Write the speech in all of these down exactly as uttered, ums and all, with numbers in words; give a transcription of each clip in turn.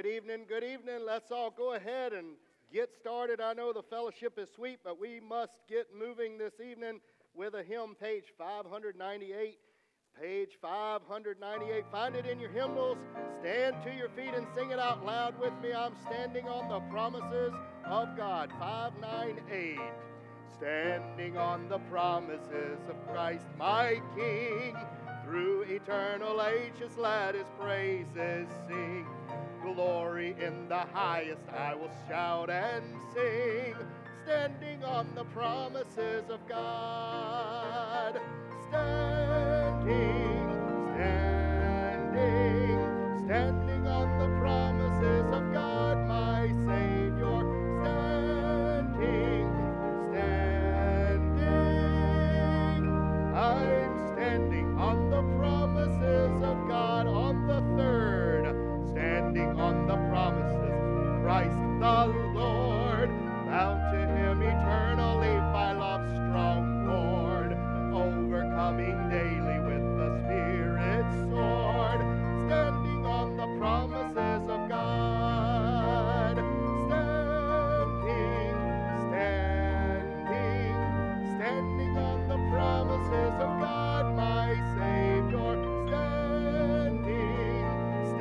Good evening, good evening. Let's all go ahead and get started. I know the fellowship is sweet, but we must get moving this evening with a hymn, page five ninety-eight. Page five ninety-eight. Find it in your hymnals. Stand to your feet and sing it out loud with me. I'm standing on the promises of God. five ninety-eight. Standing on the promises of Christ my King. Through eternal ages let his praises sing. Glory in the highest I will shout and sing. Standing on the promises of God. Standing, standing, standing on the promises of God my Savior. Standing, standing, I'm standing on the promises of God. On the third, standing on the promises, Christ the Lord, bound to him eternally by love's strong cord, overcoming daily with the Spirit's sword, standing on the promises of God. Standing, standing, standing on the promises of God, my Savior. Standing,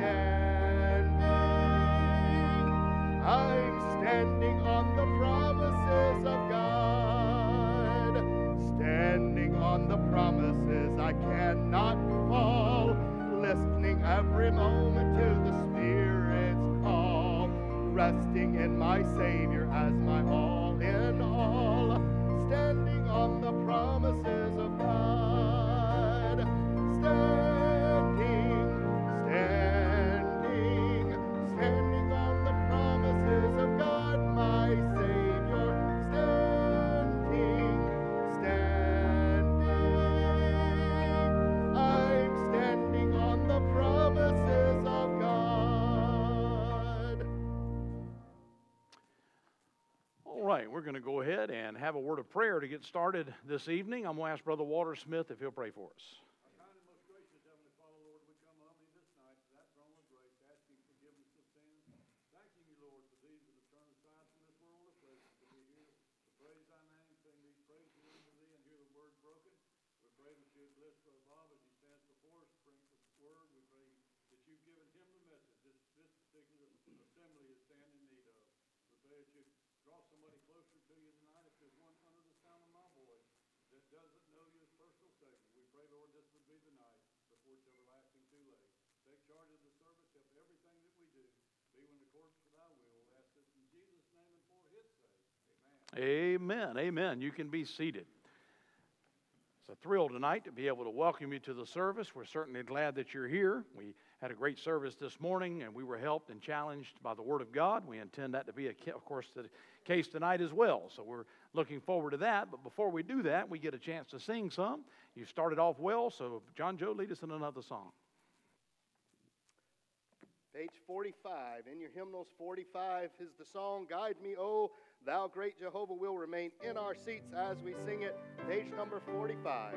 standing, I'm standing on the promises of God. Standing on the promises, I cannot fall, listening every moment to the Spirit's call, resting in my Savior as my all in all, standing on the promises of God. Standing, standing, standing on the promises of God, my Savior. Standing, standing, I'm standing on the promises of God. All right, we're going to go ahead and have a word of prayer to get started this evening. I'm going to ask Brother Walter Smith if he'll pray for us. Our kind and most gracious Heavenly Father, Lord, we come humbly this night to that throne of grace, asking forgiveness of sins, thanking you, Lord, for these that have turned aside from this world of pleasure to be here to praise thy name, sing these praises unto thee, and hear the word broken. We pray that you would bless Brother Bob as he stands before us, bring the word. We pray that you've given him the message this, this particular assembly is standing in need of. We pray that you draw somebody closer to you tonight if there's one under the sound of my voice that doesn't know you as personal Savior. We pray, Lord, this would be the night before it's everlasting too late. Take charge of the service, help everything that we do be in accordance with thy will. We ask this in Jesus' name and for his sake. Amen. Amen. Amen. You can be seated. It's a thrill tonight to be able to welcome you to the service. We're certainly glad that you're here. We had a great service this morning, and we were helped and challenged by the Word of God. We intend that to be, a, of course, the case tonight as well. So we're looking forward to that. But before we do that, we get a chance to sing some. You started off well, so John Joe, lead us in another song. Page forty-five. In your hymnals, forty-five is the song, Guide Me, O Thou Great Jehovah. Will remain in our seats as we sing it. Page number forty-five.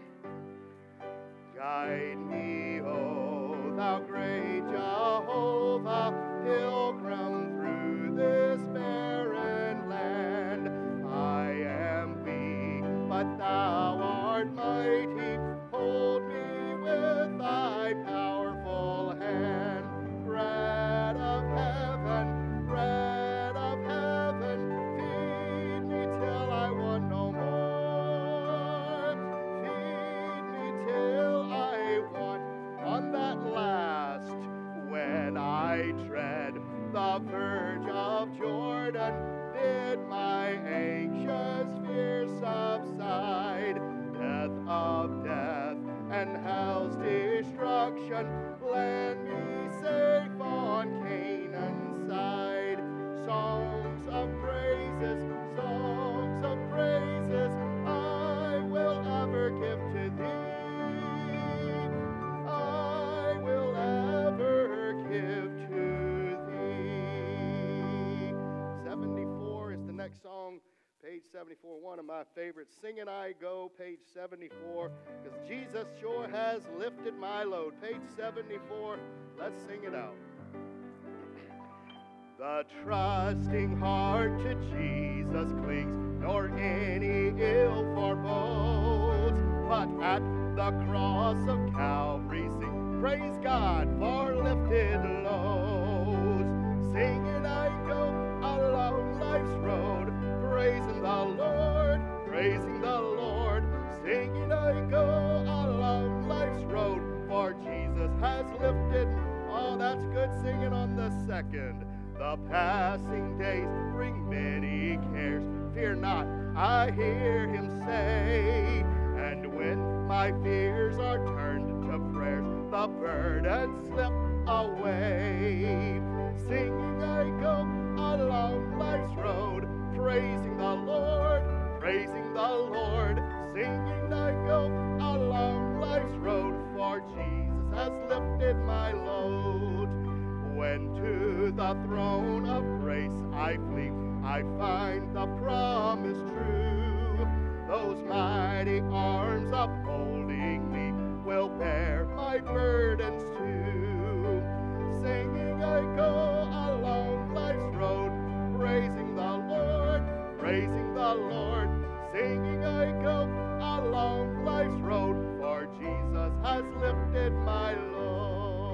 Guide me, O Thou great Jehovah, pilgrim through this barren land. I am weak, but thou art mighty. Hold me with thy powerful hand. Bread of heaven, bread of heaven, feed me till I want no more. Feed me till I want. On that last, when I tread the verge of Jordan, bid my anxious fear subside. Death of death and hell's destruction, land me safe on Canaan's side. Songs of praises, songs of praises, I will ever give to thee. I will ever give to thee. seventy-four is the next song. Page seventy-four, one of my favorites. Sing and I Go, page seventy-four, because Jesus sure has lifted my load. Page seventy-four, let's sing it out. The trusting heart to Jesus clings, nor any ill forebodes. But at the cross of Calvary sing, praise God for lifted loads. Singing I go along life's road, praising the Lord, praising the Lord. Singing I go along life's road, for Jesus has lifted. Oh, that's good singing on the second. The passing days bring many cares. Fear not, I hear him say. And when my fears are turned to prayers, the burdens slip away. Singing I go along life's road, praising the Lord, praising the Lord. Singing I go along life's road, for Jesus has lifted my load. When to the throne of grace I flee, I find the promise true. Those mighty arms upholding me will bear my burdens too. Singing I go along life's road, praising the Lord, praising the Lord. Singing I go along life's road, for Jesus has lifted my load.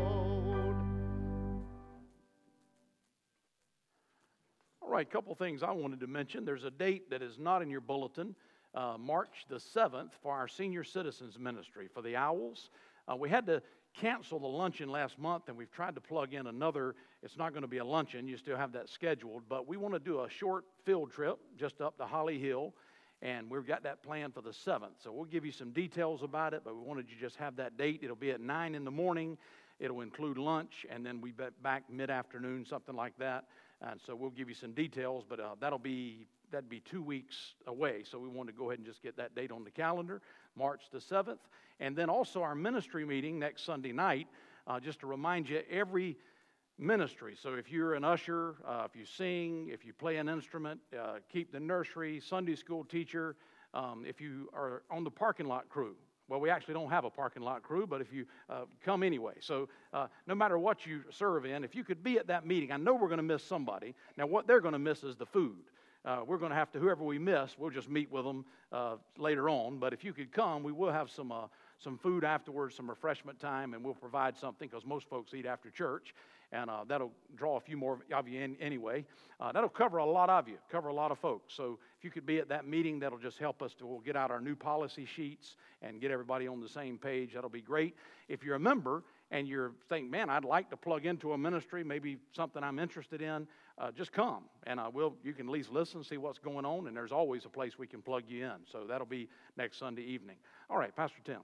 All right, a couple things I wanted to mention. There's a date that is not in your bulletin, uh, March the seventh, for our senior citizens ministry for the Owls. Uh, we had to cancel the luncheon last month, and we've tried to plug in another. It's not going to be a luncheon. You still have that scheduled, but we want to do a short field trip just up to Holly Hill, and we've got that planned for the seventh. So we'll give you some details about it, but we wanted you to just have that date. It'll be at nine in the morning. It'll include lunch, and then we be back mid-afternoon, something like that. And so we'll give you some details, but uh, that'll be that'd be two weeks away. So we want to go ahead and just get that date on the calendar, March the seventh. And then also our ministry meeting next Sunday night, uh, just to remind you, every ministry. So if you're an usher, uh, if you sing, if you play an instrument, uh, keep the nursery, Sunday school teacher, um, if you are on the parking lot crew. Well, we actually don't have a parking lot crew, but if you uh, come anyway. So uh, no matter what you serve in, if you could be at that meeting, I know we're going to miss somebody. Now, what they're going to miss is the food. Uh, we're going to have to, whoever we miss, we'll just meet with them uh, later on. But if you could come, we will have some uh, some food afterwards, some refreshment time, and we'll provide something because most folks eat after church. And uh, that'll draw a few more of you in anyway. Uh, that'll cover a lot of you, cover a lot of folks. So if you could be at that meeting, that'll just help us to we'll get out our new policy sheets and get everybody on the same page. That'll be great. If you're a member and you're thinking, man, I'd like to plug into a ministry, maybe something I'm interested in, uh, just come. And uh, we'll, you can at least listen, see what's going on, and there's always a place we can plug you in. So that'll be next Sunday evening. All right, Pastor Tim.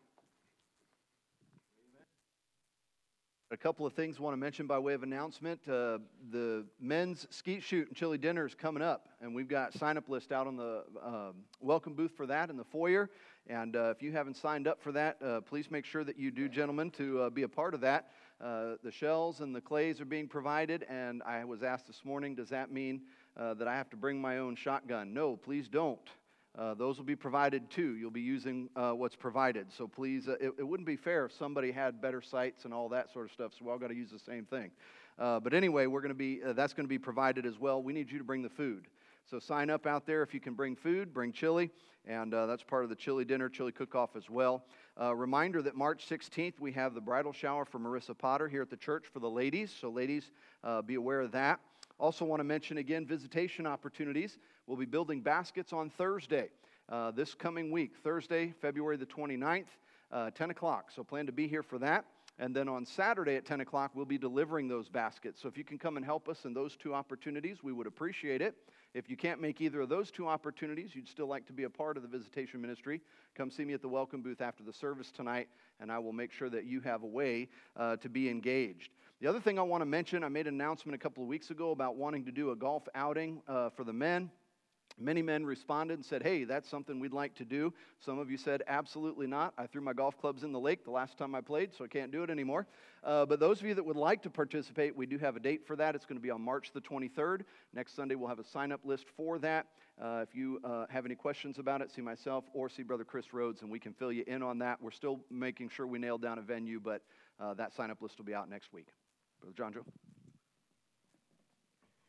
A couple of things I want to mention by way of announcement. Uh, the men's skeet shoot and chili dinner is coming up, and we've got sign-up list out on the uh, welcome booth for that in the foyer. And uh, if you haven't signed up for that, uh, please make sure that you do, gentlemen, to uh, be a part of that. Uh, the shells and the clays are being provided, and I was asked this morning, does that mean uh, that I have to bring my own shotgun? No, please don't. Uh, those will be provided too. You'll be using uh, what's provided. So please, uh, it, it wouldn't be fair if somebody had better sights and all that sort of stuff, so we all got to use the same thing. Uh, but anyway, we're going to be, uh, that's going to be provided as well. We need you to bring the food. So sign up out there if you can bring food, bring chili, and uh, that's part of the chili dinner, chili cook-off as well. Uh, reminder that March sixteenth, we have the bridal shower for Marissa Potter here at the church for the ladies. So ladies, uh, be aware of that. Also want to mention again, visitation opportunities. We'll be building baskets on Thursday, uh, this coming week, Thursday, February the twenty-ninth, uh, ten o'clock. So plan to be here for that. And then on Saturday at ten o'clock, we'll be delivering those baskets. So if you can come and help us in those two opportunities, we would appreciate it. If you can't make either of those two opportunities, you'd still like to be a part of the visitation ministry, come see me at the welcome booth after the service tonight, and I will make sure that you have a way uh, to be engaged. The other thing I want to mention, I made an announcement a couple of weeks ago about wanting to do a golf outing uh, for the men. Many men responded and said, hey, that's something we'd like to do. Some of you said, absolutely not. I threw my golf clubs in the lake the last time I played, so I can't do it anymore. Uh, but those of you that would like to participate, we do have a date for that. It's going to be on March the twenty-third. Next Sunday, we'll have a sign-up list for that. Uh, if you uh, have any questions about it, see myself or see Brother Chris Rhodes, and we can fill you in on that. We're still making sure we nail down a venue, but uh, that sign-up list will be out next week. Brother John Joe.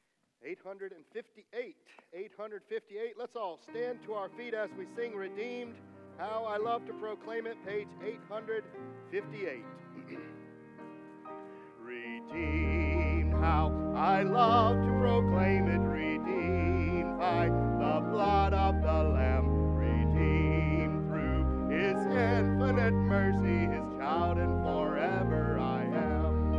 eight fifty-eight. eight fifty-eight. Let's all stand to our feet as we sing Redeemed. How I Love to Proclaim It, page eight fifty-eight. Redeemed, how I love to proclaim it, redeemed by the blood of the Lamb, redeemed through His infinite mercy, His child, and forever I am.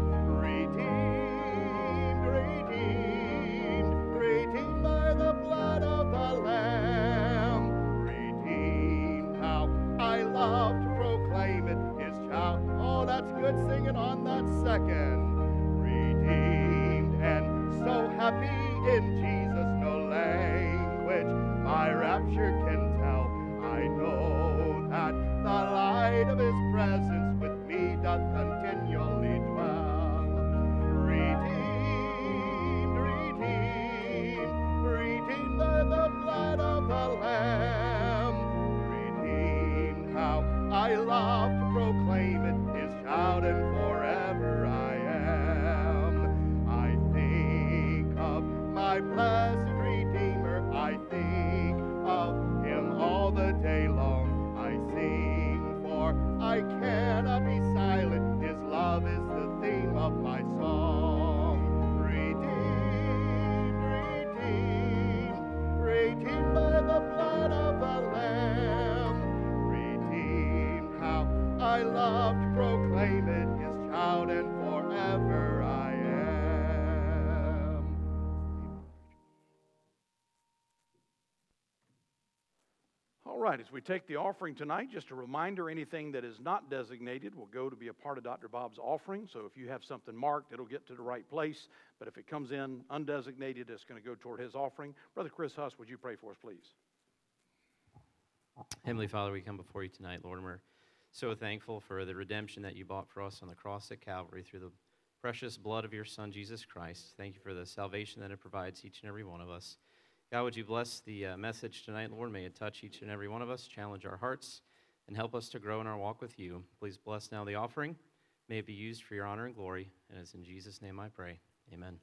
Redeemed, redeemed, redeemed by the blood of the Lamb, redeemed, how I love to proclaim it, His child. Oh, that's good singing on that second. Redeemed and so happy in Jesus, no language my rapture can tell. I know that the light of His presence with me doth continually dwell. Redeemed, redeemed, redeemed by the blood of the Lamb, redeemed, how I love to proclaim it, His child, and forever I am. I think of my blessed Redeemer, I think of Him all the day long. I sing, for I cannot be silent, His love is the theme of my song. Redeemed, redeemed, redeemed by the blood of the Lamb, redeemed, how I love to proclaim it, His child, and forever I am. All right, as we take the offering tonight, just a reminder, anything that is not designated will go to be a part of Doctor Bob's offering. So if you have something marked, it'll get to the right place. But if it comes in undesignated, it's going to go toward his offering. Brother Chris Huss, would you pray for us, please? Heavenly Father, we come before you tonight, Lord, and we're so thankful for the redemption that you bought for us on the cross at Calvary through the precious blood of your Son, Jesus Christ. Thank you for the salvation that it provides each and every one of us. God, would you bless the uh, message tonight, Lord? May it touch each and every one of us, challenge our hearts, and help us to grow in our walk with you. Please bless now the offering. May it be used for your honor and glory. And it's in Jesus' name I pray. Amen.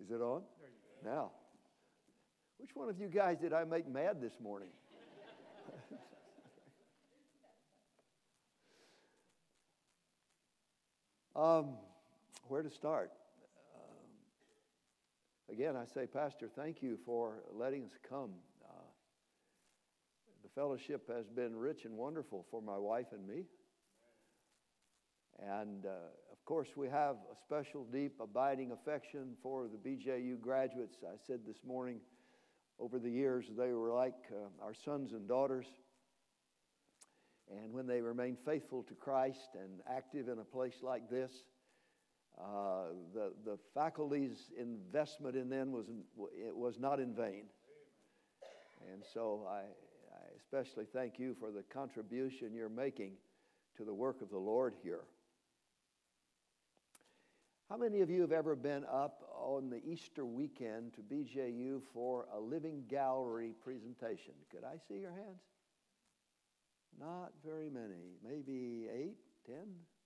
Is it on? Now, which one of you guys did I make mad this morning? um, where to start? Um, again, I say, Pastor, thank you for letting us come. Uh, the fellowship has been rich and wonderful for my wife and me. And, uh, of course, we have a special, deep, abiding affection for the B J U graduates. I said this morning, over the years, they were like uh, our sons and daughters. And when they remain faithful to Christ and active in a place like this, uh, the, the faculty's investment in them was, it was not in vain. And so I, I especially thank you for the contribution you're making to the work of the Lord here. How many of you have ever been up on the Easter weekend to B J U for a living gallery presentation? Could I see your hands? Not very many, maybe eight, ten.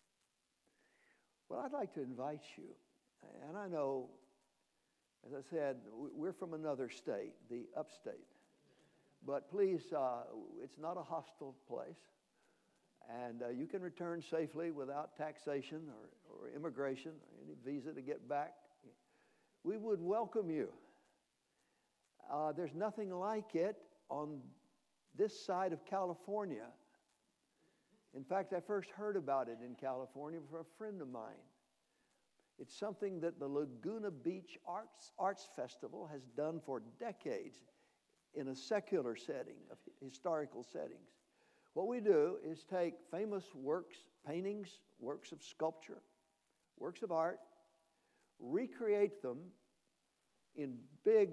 Well, I'd like to invite you. And I know, as I said, we're from another state, the upstate. But please, uh, it's not a hostile place. And uh, you can return safely without taxation or, or immigration or any visa to get back. We would welcome you. Uh, there's nothing like it on this side of California. In fact, I first heard about it in California from a friend of mine. It's something that the Laguna Beach Arts, Arts Festival has done for decades in a secular setting, of historical settings. What we do is take famous works, paintings, works of sculpture, works of art, recreate them in big,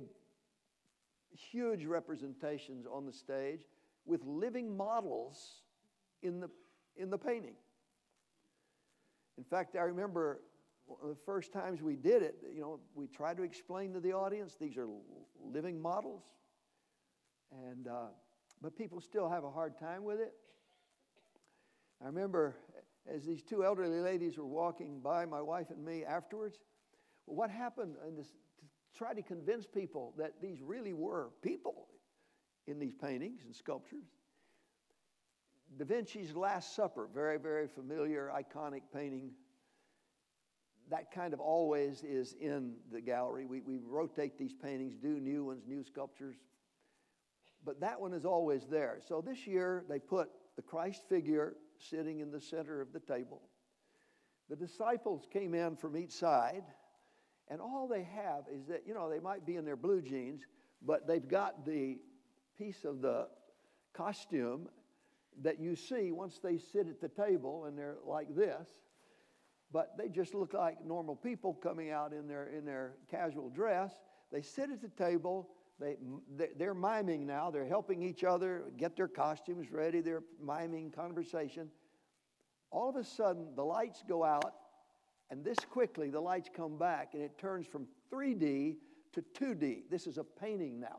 huge representations on the stage with living models in the, in the painting. In fact, I remember one of the first times we did it, you know, we tried to explain to the audience, these are living models. And, uh, but people still have a hard time with it. I remember as these two elderly ladies were walking by my wife and me afterwards, well, what happened in this, to try to convince people that these really were people in these paintings and sculptures. Da Vinci's Last Supper, very, very familiar, iconic painting. That kind of always is in the gallery. We, we rotate these paintings, do new ones, new sculptures. But that one is always there. So this year they put the Christ figure sitting in the center of the table. The disciples came in from each side, and all they have is that, you know, they might be in their blue jeans, but they've got the piece of the costume that you see once they sit at the table, and they're like this. But they just look like normal people coming out in their in their casual dress. They sit at the table. They, they're miming now. They're helping each other get their costumes ready. They're miming conversation. All of a sudden, the lights go out, and this quickly, the lights come back, and it turns from three D to two D. This is a painting now.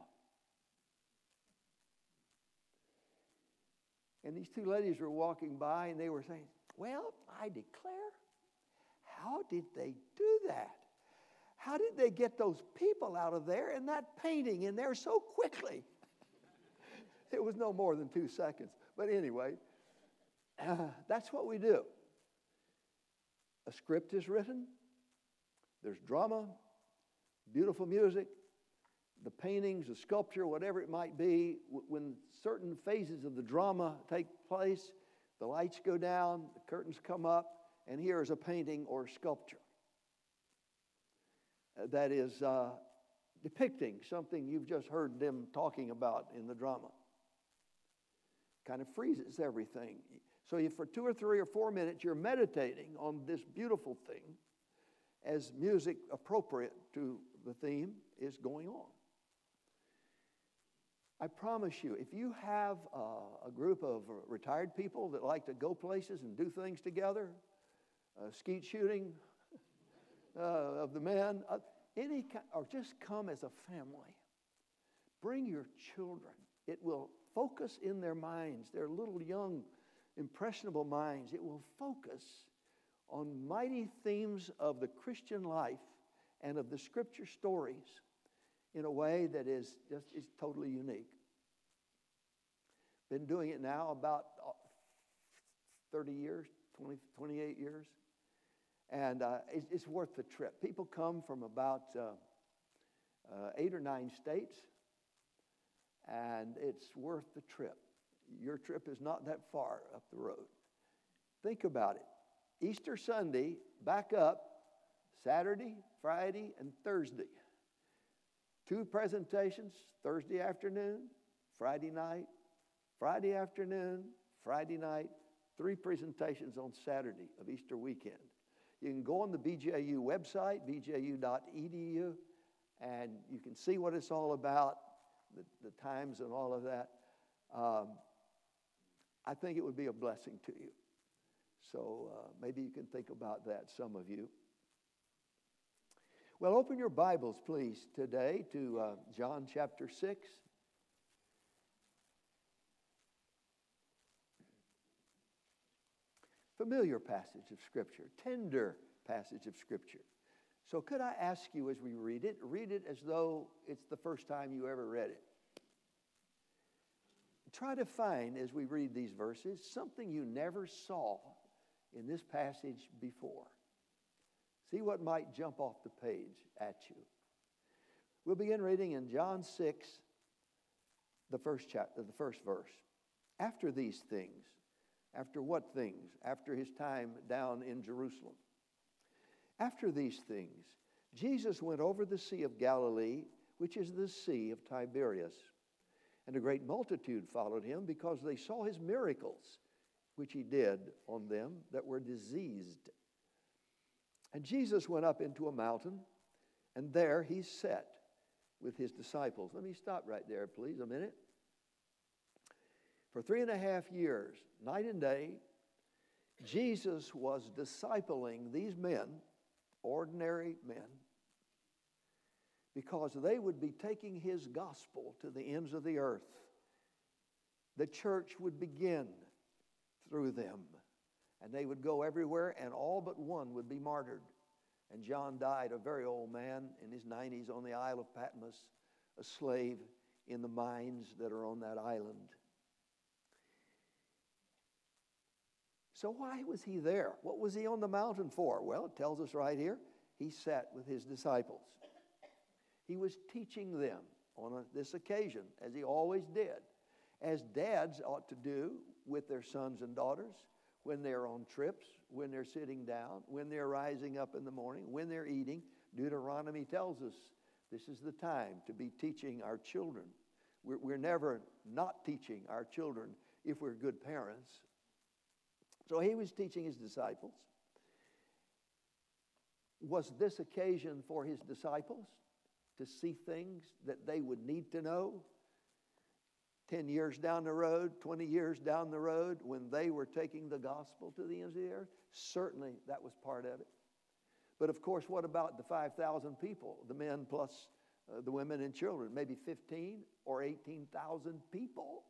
And these two ladies were walking by, and they were saying, well, I declare, how did they do that? How did they get those people out of there and that painting in there so quickly? It was no more than two seconds. But anyway, uh, that's what we do. A script is written. There's drama, beautiful music, the paintings, the sculpture, whatever it might be. When certain phases of the drama take place, the lights go down, the curtains come up, and here is a painting or sculpture that is uh, depicting something you've just heard them talking about in the drama. Kind of freezes everything. So you, for two or three or four minutes, you're meditating on this beautiful thing as music appropriate to the theme is going on. I promise you, if you have uh, a group of retired people that like to go places and do things together, uh, skeet shooting, Uh, of the men, uh, any kind, or just come as a family. Bring your children. It will focus in their minds, their little young, impressionable minds. It will focus on mighty themes of the Christian life and of the Scripture stories in a way that is just is totally unique. Been doing it now about thirty years, twenty, twenty-eight years. And uh, it's, it's worth the trip. People come from about uh, uh, eight or nine states, and it's worth the trip. Your trip is not that far up the road. Think about it. Easter Sunday, back up, Saturday, Friday, and Thursday. Two presentations, Thursday afternoon, Friday night, Friday afternoon, Friday night, three presentations on Saturday of Easter weekend. You can go on the B J U website, b j u dot e d u, and you can see what it's all about, the, the times and all of that. Um, I think it would be a blessing to you. So uh, maybe you can think about that, some of you. Well, open your Bibles, please, today to uh, John chapter six. Familiar passage of Scripture, tender passage of Scripture. So could I ask you as we read it, read it as though it's the first time you ever read it. Try to find, as we read these verses, something you never saw in this passage before. See what might jump off the page at you. We'll begin reading in John six, the first chapter, the first verse. After these things, after what things? After his time down in Jerusalem. After these things, Jesus went over the Sea of Galilee, which is the Sea of Tiberias. And a great multitude followed him because they saw his miracles, which he did on them that were diseased. And Jesus went up into a mountain, and there he sat with his disciples. Let me stop right there, please, a minute. For three and a half years, night and day, Jesus was discipling these men, ordinary men, because they would be taking his gospel to the ends of the earth. The church would begin through them, and they would go everywhere, and all but one would be martyred. And John died, a very old man in his nineties, on the Isle of Patmos, a slave in the mines that are on that island. So why was he there? What was he on the mountain for? Well, it tells us right here, he sat with his disciples. He was teaching them on a, this occasion, as he always did, as dads ought to do with their sons and daughters when they're on trips, when they're sitting down, when they're rising up in the morning, when they're eating. Deuteronomy tells us this is the time to be teaching our children. We're, we're never not teaching our children if we're good parents. So he was teaching his disciples. Was this occasion for his disciples to see things that they would need to know ten years down the road, twenty years down the road, when they were taking the gospel to the ends of the earth? Certainly that was part of it. But of course, what about the five thousand people, the men plus uh, the women and children? Maybe fifteen or eighteen thousand people.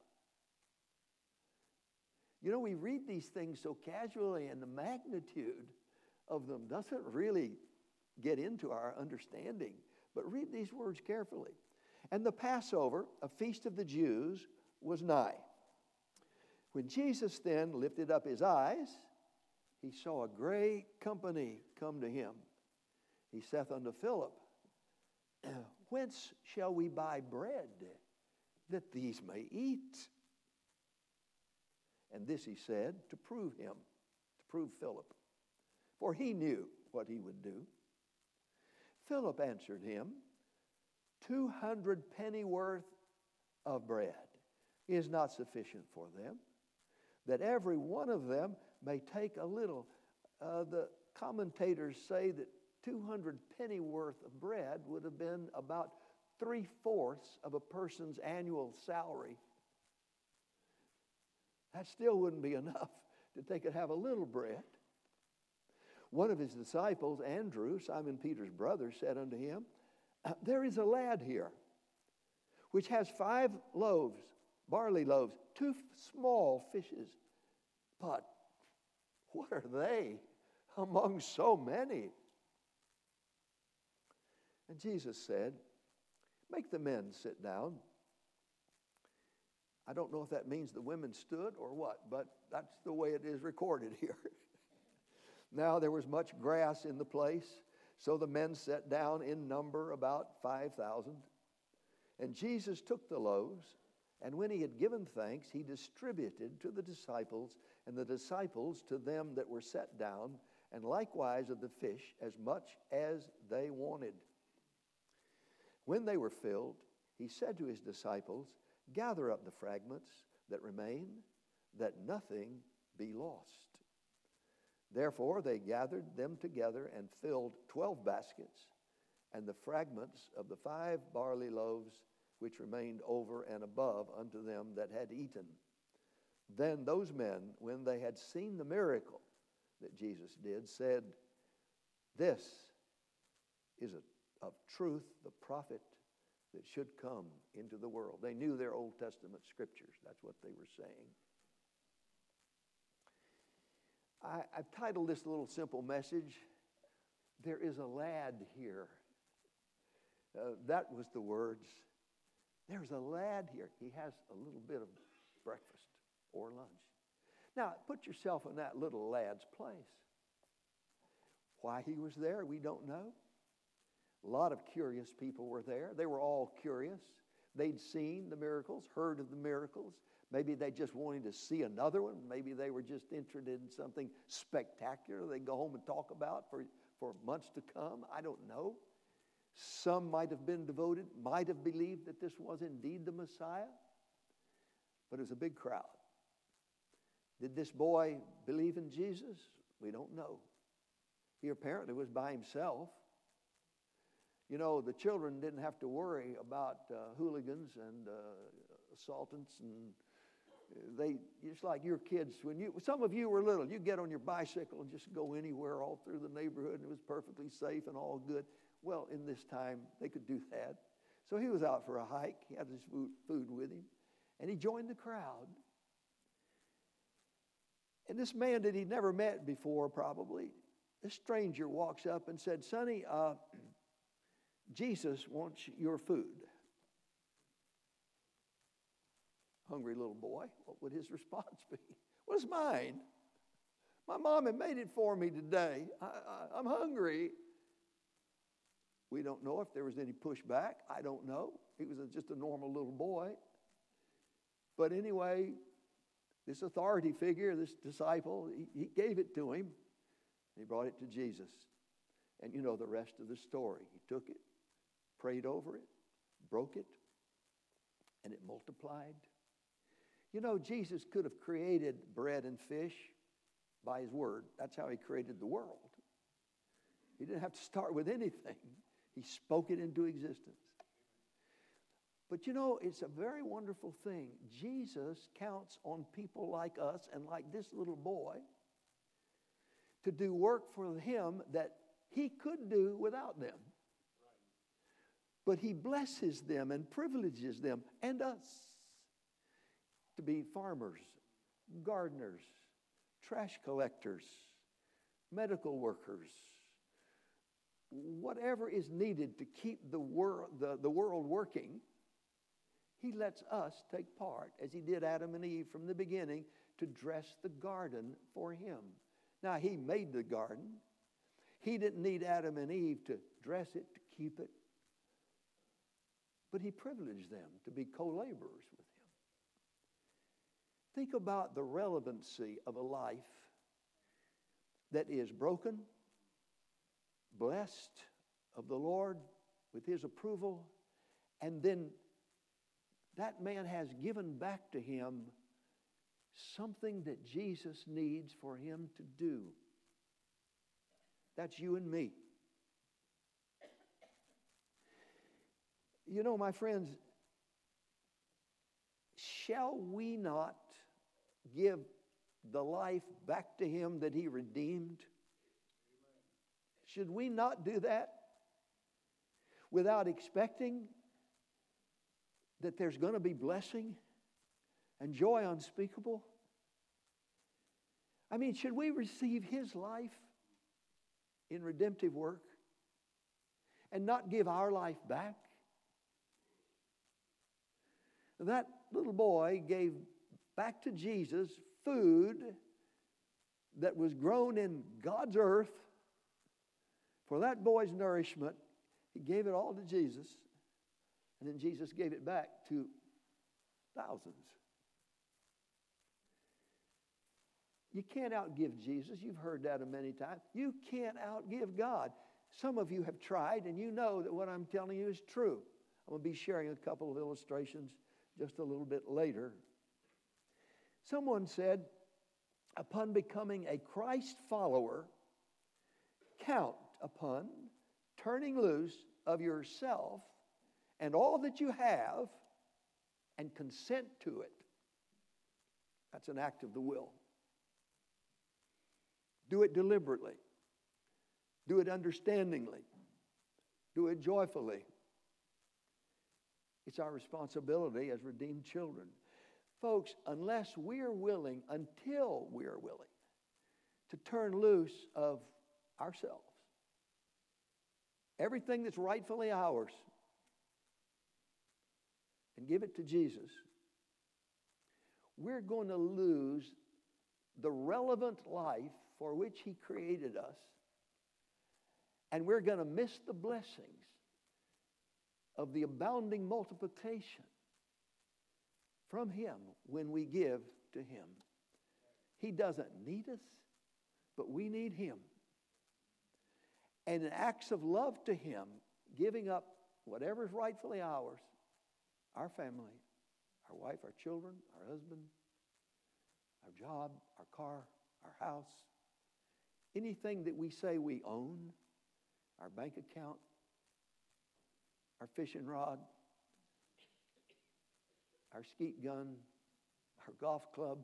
You know, we read these things so casually, and the magnitude of them doesn't really get into our understanding. But read these words carefully. And the Passover, a feast of the Jews, was nigh. When Jesus then lifted up his eyes, he saw a great company come to him. He saith unto Philip, Whence shall we buy bread that these may eat? And this he said to prove him, to prove Philip, for he knew what he would do. Philip answered him, Two hundred pennyworth of bread is not sufficient for them, that every one of them may take a little. Uh, the commentators say that two hundred pennyworth of bread would have been about three-fourths of a person's annual salary. That still wouldn't be enough that they could have a little bread. One of his disciples, Andrew, Simon Peter's brother, said unto him, There is a lad here, which has five loaves, barley loaves, two small fishes. But what are they among so many? And Jesus said, make the men sit down. I don't know if that means the women stood or what, but that's the way it is recorded here. Now there was much grass in the place, so the men sat down in number about five thousand. And Jesus took the loaves, and when he had given thanks, he distributed to the disciples, and the disciples to them that were set down, and likewise of the fish, as much as they wanted. When they were filled, he said to his disciples, gather up the fragments that remain, that nothing be lost. Therefore they gathered them together and filled twelve baskets, and the fragments of the five barley loaves which remained over and above unto them that had eaten. Then those men, when they had seen the miracle that Jesus did, said, this is a, of truth the prophet that should come into the world. They knew their Old Testament scriptures. That's what they were saying. I, I've titled this little simple message, There is a Lad Here. Uh, that was the words. There's a lad here. He has a little bit of breakfast or lunch. Now, put yourself in that little lad's place. Why he was there, we don't know. A lot of curious people were there. They were all curious. They'd seen the miracles, heard of the miracles. Maybe they just wanted to see another one. Maybe they were just interested in something spectacular they'd go home and talk about for, for months to come. I don't know. Some might have been devoted, might have believed that this was indeed the Messiah. But it was a big crowd. Did this boy believe in Jesus? We don't know. He apparently was by himself. You know, the children didn't have to worry about uh, hooligans and uh, assaultants, and they just like your kids. When you, some of you were little, you get on your bicycle and just go anywhere all through the neighborhood, and it was perfectly safe and all good. Well, in this time, they could do that. So he was out for a hike. He had his food, food with him, and he joined the crowd. And this man that he'd never met before, probably, this stranger walks up and said, Sonny, uh, Jesus wants your food. Hungry little boy, what would his response be? Well, it's mine. My mom had made it for me today. I, I, I'm hungry. We don't know if there was any pushback. I don't know. He was a, just a normal little boy. But anyway, this authority figure, this disciple, he, he gave it to him. He brought it to Jesus. And you know the rest of the story. He took it, prayed over it, broke it, and it multiplied. You know, Jesus could have created bread and fish by his word. That's how he created the world. He didn't have to start with anything. He spoke it into existence. But you know, it's a very wonderful thing. Jesus counts on people like us and like this little boy to do work for him that he could do without them. But he blesses them and privileges them and us to be farmers, gardeners, trash collectors, medical workers, whatever is needed to keep the world, the, the world working. He lets us take part, as he did Adam and Eve from the beginning, to dress the garden for him. Now, he made the garden. He didn't need Adam and Eve to dress it, to keep it. But he privileged them to be co-laborers with him. Think about the relevancy of a life that is broken, blessed of the Lord with his approval, and then that man has given back to him something that Jesus needs for him to do. That's you and me. You know, my friends, shall we not give the life back to him that he redeemed? Should we not do that without expecting that there's going to be blessing and joy unspeakable? I mean, should we receive his life in redemptive work and not give our life back? That little boy gave back to Jesus food that was grown in God's earth for that boy's nourishment. He gave it all to Jesus, and then Jesus gave it back to thousands. You can't outgive Jesus. You've heard that a many times. You can't outgive God. Some of you have tried, and you know that what I'm telling you is true. I'm going to be sharing a couple of illustrations just a little bit later. Someone said, upon becoming a Christ follower, count upon turning loose of yourself and all that you have and consent to it. That's an act of the will. Do it deliberately. Do it understandingly. Do it joyfully. It's our responsibility as redeemed children. Folks, unless we're willing, until we're willing to turn loose of ourselves, everything that's rightfully ours, and give it to Jesus, we're going to lose the relevant life for which He created us, and we're going to miss the blessings of the abounding multiplication from Him when we give to Him. He doesn't need us, but we need Him. And in acts of love to Him, giving up whatever is rightfully ours, our family, our wife, our children, our husband, our job, our car, our house, anything that we say we own, our bank account, our fishing rod, our skeet gun, our golf club,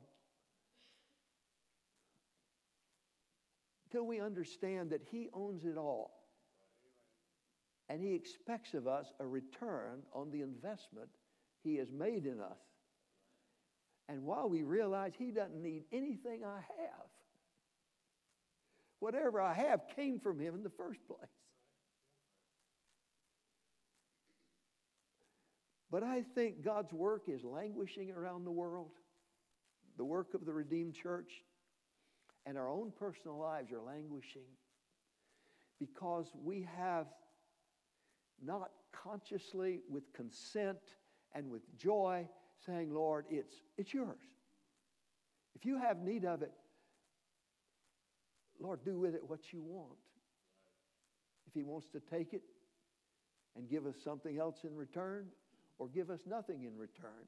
till we understand that He owns it all. And He expects of us a return on the investment He has made in us. And while we realize He doesn't need anything I have, whatever I have came from Him in the first place. But I think God's work is languishing around the world. The work of the redeemed church and our own personal lives are languishing because we have not consciously, with consent and with joy, saying, Lord, it's, it's yours. If you have need of it, Lord, do with it what you want. If He wants to take it and give us something else in return, or give us nothing in return,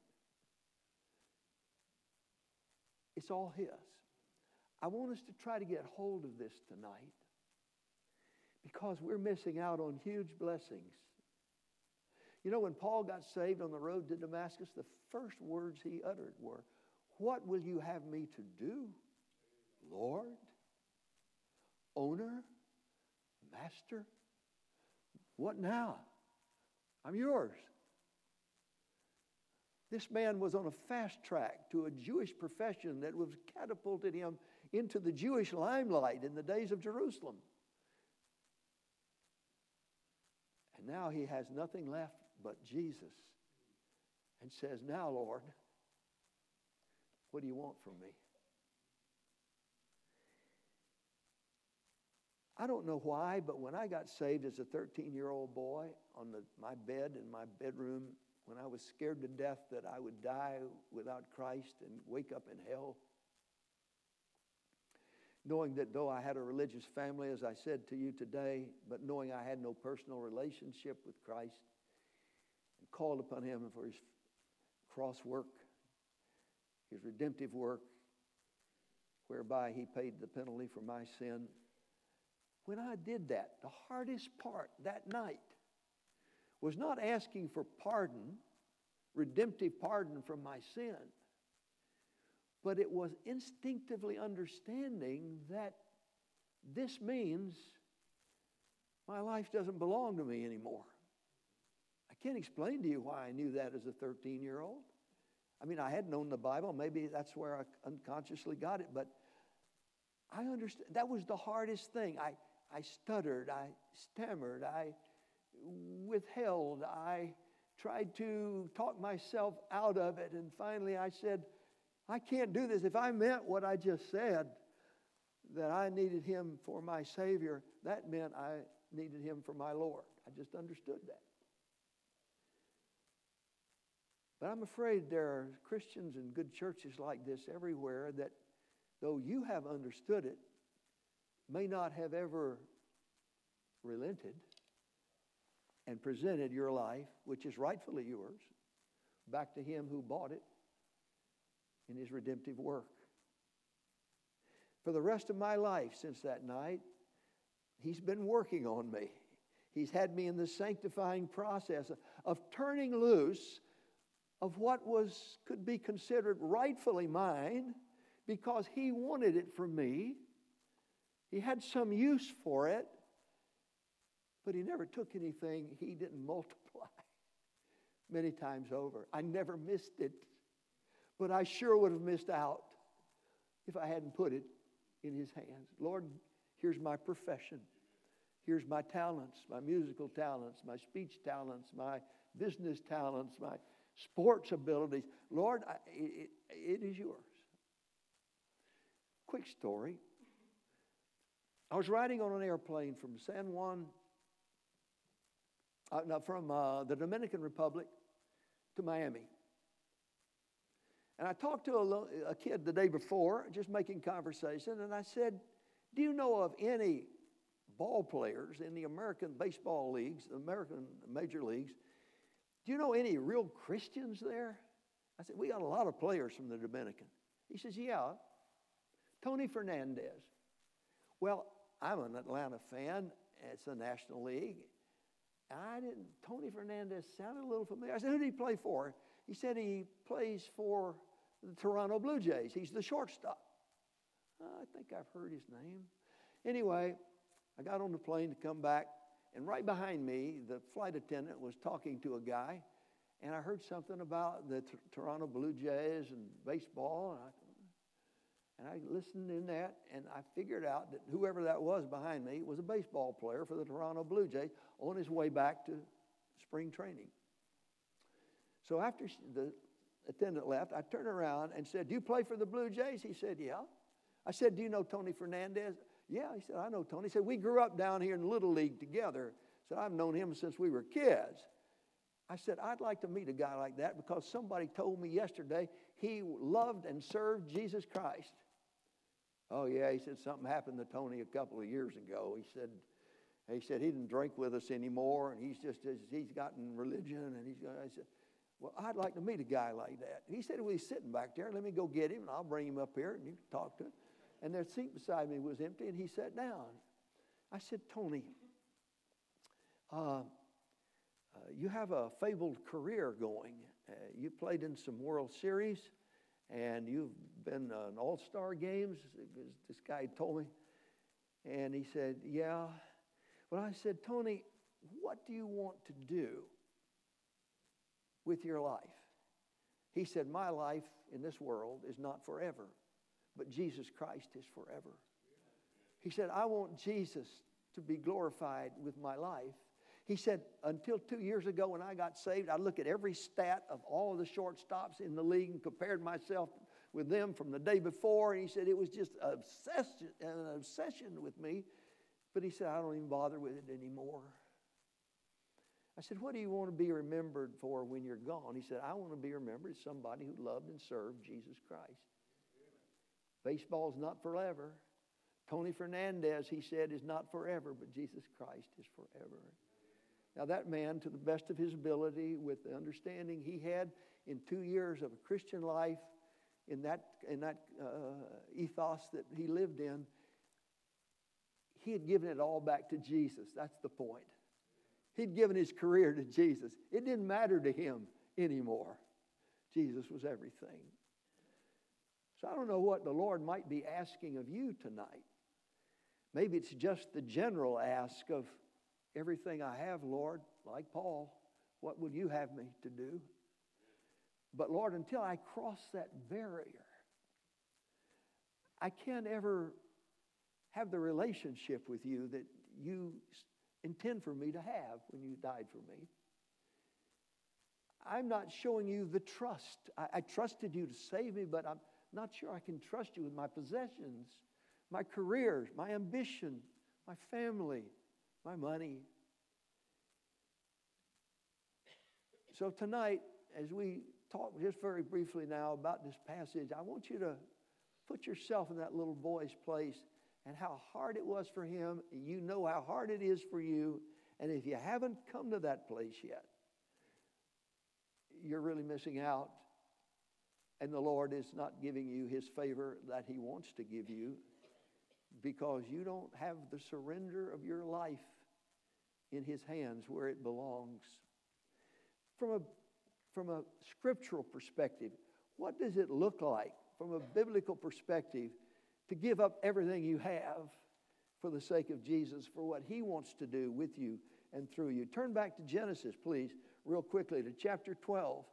it's all His. I want us to try to get hold of this tonight because we're missing out on huge blessings. You know, when Paul got saved on the road to Damascus, the first words he uttered were, "What will you have me to do, Lord? Owner? Master? What now? I'm yours." This man was on a fast track to a Jewish profession that was catapulted him into the Jewish limelight in the days of Jerusalem. And now he has nothing left but Jesus and says, "Now, Lord, what do you want from me?" I don't know why, but when I got saved as a thirteen-year-old boy on the, my bed in my bedroom, when I was scared to death that I would die without Christ and wake up in hell, knowing that though I had a religious family, as I said to you today, but knowing I had no personal relationship with Christ, and called upon Him for His cross work, His redemptive work, whereby He paid the penalty for my sin. When I did that, the hardest part that night was not asking for pardon, redemptive pardon from my sin, but it was instinctively understanding that this means my life doesn't belong to me anymore. I can't explain to you why I knew that as a thirteen-year-old. I mean, I had known the Bible. Maybe that's where I unconsciously got it, but I understand. That was the hardest thing. I, I stuttered. I stammered. I withheld. I tried to talk myself out of it. And finally I said, I can't do this. If I meant what I just said, that I needed him for my Savior, that meant I needed him for my Lord. I just understood that. But I'm afraid there are Christians and good churches like this everywhere that, though you have understood it, may not have ever relented and presented your life, which is rightfully yours, back to him who bought it in his redemptive work. For the rest of my life since that night, he's been working on me. He's had me in the sanctifying process of, of turning loose of what was could be considered rightfully mine because he wanted it from me. He had some use for it, but he never took anything he didn't multiply many times over. I never missed it, but I sure would have missed out if I hadn't put it in his hands. Lord, here's my profession. Here's my talents, my musical talents, my speech talents, my business talents, my sports abilities. Lord, I, it, it is yours. Quick story. I was riding on an airplane from San Juan, uh, no, from uh, the Dominican Republic to Miami. And I talked to a, a kid the day before, just making conversation, and I said, do you know of any ball players in the American baseball leagues, the American major leagues? Do you know any real Christians there? I said, we got a lot of players from the Dominican. He says, yeah, Tony Fernandez. Well, I'm an Atlanta fan. It's the National League. I didn't, Tony Fernandez sounded a little familiar. I said, who did he play for? He said he plays for the Toronto Blue Jays. He's the shortstop. Oh, I think I've heard his name. Anyway, I got on the plane to come back, and right behind me, the flight attendant was talking to a guy, and I heard something about the T- Toronto Blue Jays and baseball, and I, and I listened in that, and I figured out that whoever that was behind me was a baseball player for the Toronto Blue Jays on his way back to spring training. So after the attendant left, I turned around and said, do you play for the Blue Jays? He said, yeah. I said, do you know Tony Fernandez? Yeah, he said, I know Tony. He said, we grew up down here in Little League together. He said, I've known him since we were kids. I said, I'd like to meet a guy like that because somebody told me yesterday he loved and served Jesus Christ. Oh, yeah, he said, something happened to Tony a couple of years ago. He said, he said he didn't drink with us anymore, and he's just, he's gotten religion, and he's, I said, well, I'd like to meet a guy like that. He said, well, he's sitting back there. Let me go get him, and I'll bring him up here, and you can talk to him. And their seat beside me was empty, and he sat down. I said, Tony, uh, uh, you have a fabled career going. Uh, you played in some World Series, and you've been uh, in All-Star games, this guy told me. And he said, yeah. Well, I said, Tony, what do you want to do with your life? He said, my life in this world is not forever, but Jesus Christ is forever. He said, I want Jesus to be glorified with my life. He said, until two years ago when I got saved, I looked at every stat of all the shortstops in the league and compared myself with them from the day before. And he said, it was just an obsession, an obsession with me. But he said, I don't even bother with it anymore. I said, what do you want to be remembered for when you're gone? He said, I want to be remembered as somebody who loved and served Jesus Christ. Baseball's not forever. Tony Fernandez, he said, is not forever, but Jesus Christ is forever. Now that man, to the best of his ability, with the understanding he had in two years of a Christian life, in that, in that uh, ethos that he lived in, he had given it all back to Jesus. That's the point. He'd given his career to Jesus. It didn't matter to him anymore. Jesus was everything. So I don't know what the Lord might be asking of you tonight. Maybe it's just the general ask of everything I have, Lord, like Paul, what would you have me to do? But Lord, until I cross that barrier, I can't ever have the relationship with you that you intend for me to have when you died for me. I'm not showing you the trust. I, I trusted you to save me, but I'm not sure I can trust you with my possessions, my career, my ambition, my family, my money. So tonight, as we talk just very briefly now about this passage, I want you to put yourself in that little boy's place and how hard it was for him. You know how hard it is for you. And if you haven't come to that place yet, you're really missing out. And the Lord is not giving you his favor that he wants to give you because you don't have the surrender of your life in his hands where it belongs. From a, from a scriptural perspective, what does it look like from a biblical perspective to give up everything you have for the sake of Jesus, for what he wants to do with you and through you? Turn back to Genesis, please, real quickly, to chapter twelve.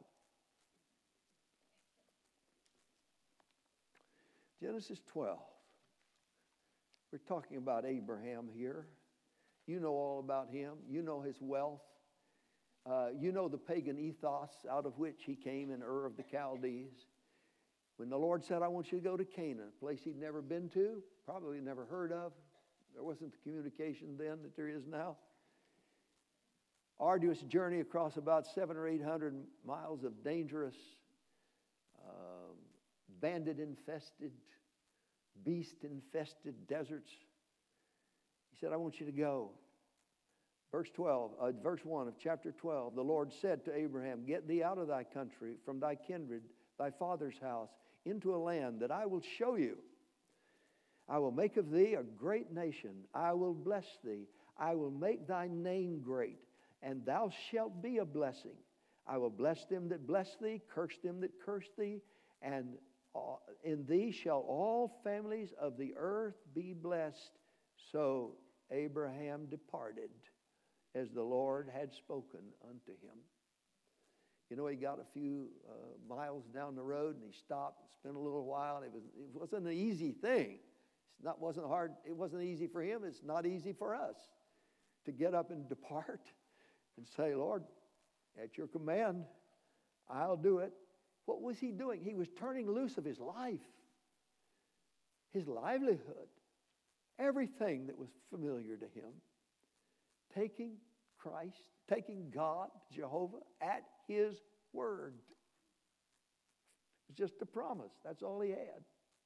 Genesis twelve. We're talking about Abraham here. You know all about him. You know his wealth. Uh, you know the pagan ethos out of which he came in Ur of the Chaldees. When the Lord said, I want you to go to Canaan, a place he'd never been to, probably never heard of. There wasn't the communication then that there is now. Arduous journey across about seven or eight hundred miles of dangerous, um, bandit-infested, beast-infested deserts. He said, I want you to go. Verse twelve, uh, verse one of chapter twelve, the Lord said to Abraham, get thee out of thy country, from thy kindred, thy father's house, into a land that I will show you. I will make of thee a great nation. I will bless thee. I will make thy name great, and thou shalt be a blessing. I will bless them that bless thee, curse them that curse thee, and in thee shall all families of the earth be blessed. So Abraham departed as the Lord had spoken unto him. You know, he got a few uh, miles down the road and he stopped and spent a little while. It was it wasn't an easy thing. It's not wasn't hard. It wasn't easy for him. It's not easy for us to get up and depart and say, Lord, at your command, I'll do it. What was he doing? He was turning loose of his life, his livelihood, everything that was familiar to him, taking Christ, taking God, Jehovah, at his word. It's just a promise. That's all he had.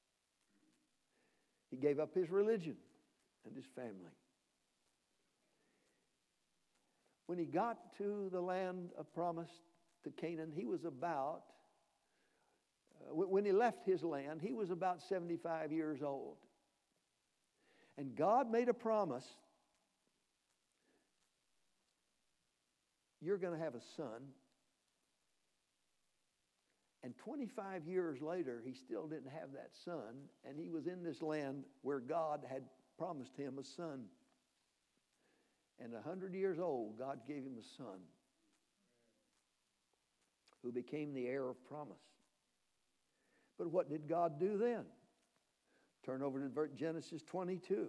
He gave up his religion and his family. When he got to the land of promise, to Canaan, he was about, uh, when he left his land, he was about seventy-five years old. And God made a promise. You're going to have a son. And twenty-five years later, he still didn't have that son. And he was in this land where God had promised him a son. And a hundred years old, God gave him a son who became the heir of promise. But what did God do then? Turn over to Genesis twenty-two.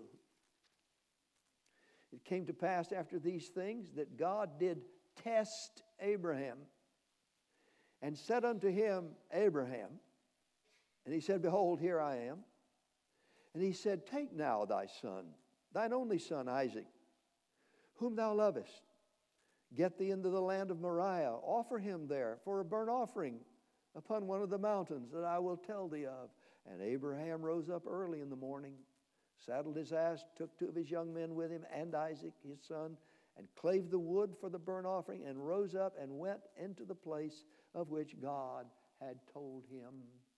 It came to pass after these things that God did test Abraham and said unto him, Abraham, and he said, behold, here I am. And he said, take now thy son, thine only son Isaac, whom thou lovest. Get thee into the land of Moriah. Offer him there for a burnt offering upon one of the mountains that I will tell thee of. And Abraham rose up early in the morning, saddled his ass, took two of his young men with him, and Isaac his son, and clave the wood for the burnt offering, and rose up and went into the place of which God had told him.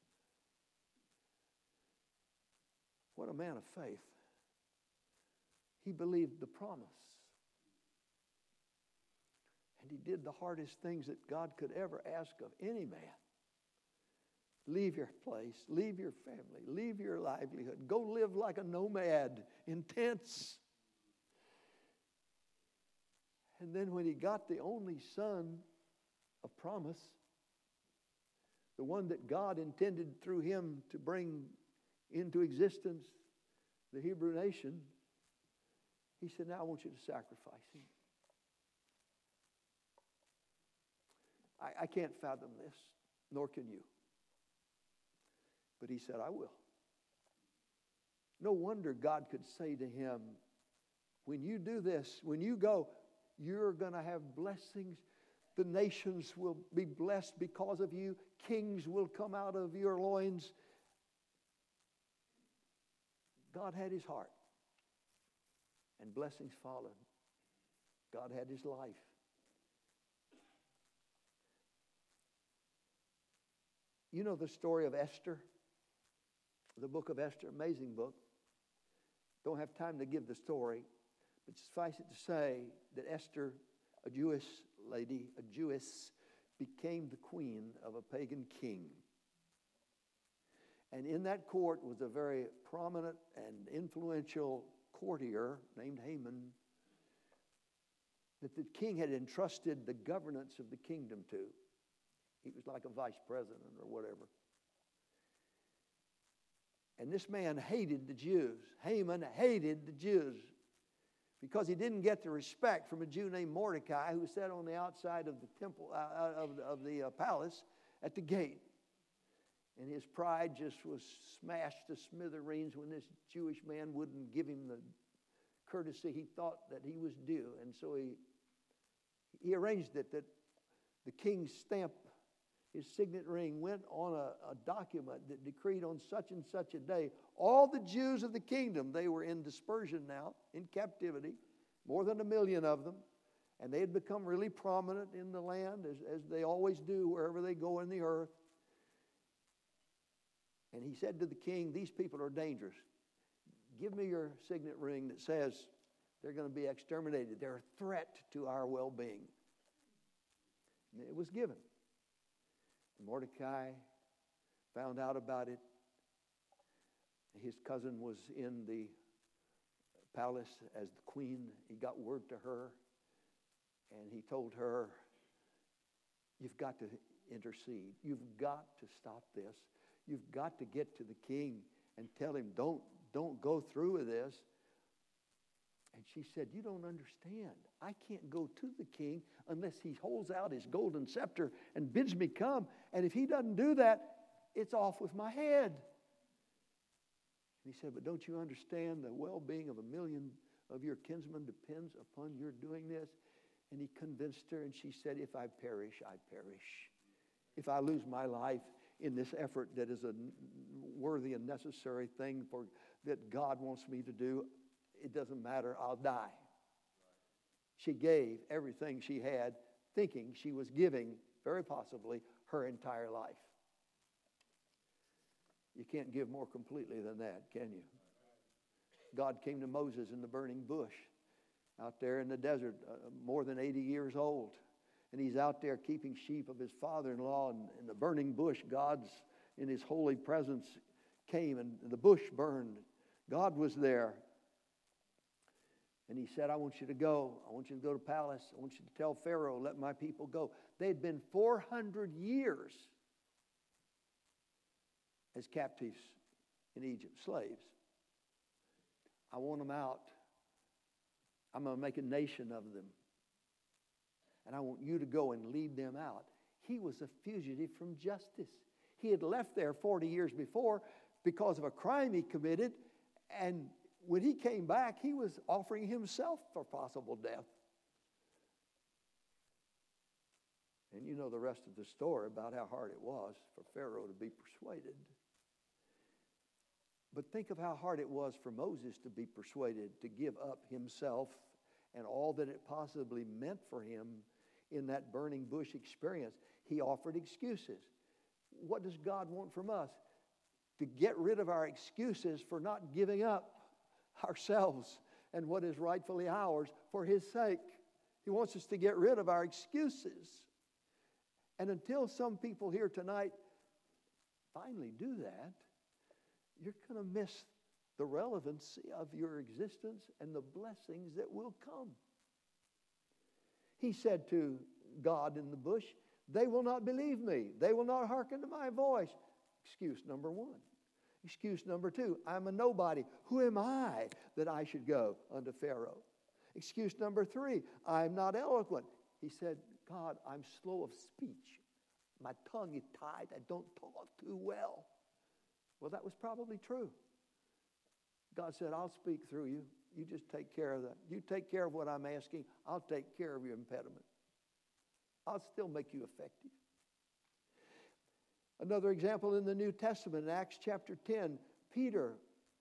What a man of faith. He believed the promise. And he did the hardest things that God could ever ask of any man. Leave your place, leave your family, leave your livelihood. Go live like a nomad in tents. And then when he got the only son of promise, the one that God intended through him to bring into existence the Hebrew nation, He said, now I want you to sacrifice him. I, I can't fathom this, nor can you. But he said, I will. No wonder God could say to him, when you do this, when you go, you're going to have blessings. The nations will be blessed because of you. Kings will come out of your loins. God had his heart. And blessings followed. God had his life. You know the story of Esther? The book of Esther, amazing book. Don't have time to give the story, but suffice it to say that Esther, a Jewish lady, a Jewess, became the queen of a pagan king. And in that court was a very prominent and influential courtier named Haman that the king had entrusted the governance of the kingdom to. He was like a vice president or whatever. And this man hated the Jews. Haman hated the Jews because he didn't get the respect from a Jew named Mordecai who sat on the outside of the temple, uh, of, of the uh, palace at the gate. And his pride just was smashed to smithereens when this Jewish man wouldn't give him the courtesy he thought that he was due. And so he, he arranged it that the king's stamp, his signet ring, went on a, a document that decreed on such and such a day, all the Jews of the kingdom, they were in dispersion now, in captivity, more than a million of them, and they had become really prominent in the land, as, as they always do wherever they go in the earth. And he said to the king, these people are dangerous. Give me your signet ring that says they're going to be exterminated. They're a threat to our well-being. And it was given. Mordecai found out about it. His cousin was in the palace as the queen. He got word to her, and he told her, you've got to intercede. You've got to stop this. You've got to get to the king and tell him, don't, don't go through with this. And she said, you don't understand. I can't go to the king unless he holds out his golden scepter and bids me come. And if he doesn't do that, it's off with my head. And he said, but don't you understand the well-being of a million of your kinsmen depends upon your doing this? And he convinced her, and she said, if I perish, I perish. If I lose my life in this effort that is a worthy and necessary thing for that God wants me to do, it doesn't matter, I'll die. She gave everything she had, thinking she was giving, very possibly, her entire life. You can't give more completely than that, can you? God came to Moses in the burning bush out there in the desert, uh, more than eighty years old. And he's out there keeping sheep of his father-in-law. And in the burning bush, God's, in his holy presence, came and the bush burned. God was there. And he said, I want you to go. I want you to go to the palace. I want you to tell Pharaoh, let my people go. They had been four hundred years as captives in Egypt, slaves. I want them out. I'm going to make a nation of them. And I want you to go and lead them out. He was a fugitive from justice. He had left there forty years before because of a crime he committed, and when he came back, he was offering himself for possible death. And you know the rest of the story about how hard it was for Pharaoh to be persuaded. But think of how hard it was for Moses to be persuaded to give up himself and all that it possibly meant for him in that burning bush experience. He offered excuses. What does God want from us? To get rid of our excuses for not giving up ourselves and what is rightfully ours for his sake. He wants us to get rid of our excuses. And until some people here tonight finally do that, you're going to miss the relevancy of your existence and the blessings that will come. He said to God in the bush, they will not believe me. They will not hearken to my voice. Excuse number one. Excuse number two, I'm a nobody. Who am I that I should go unto Pharaoh? Excuse number three, I'm not eloquent. He said, God, I'm slow of speech. My tongue is tied. I don't talk too well. Well, that was probably true. God said, I'll speak through you. You just take care of that. You take care of what I'm asking. I'll take care of your impediment. I'll still make you effective. Another example in the New Testament, in Acts chapter ten, Peter,